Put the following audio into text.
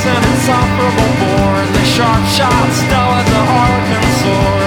an insufferable bore, and the sharp shots dull as a harlequin sword.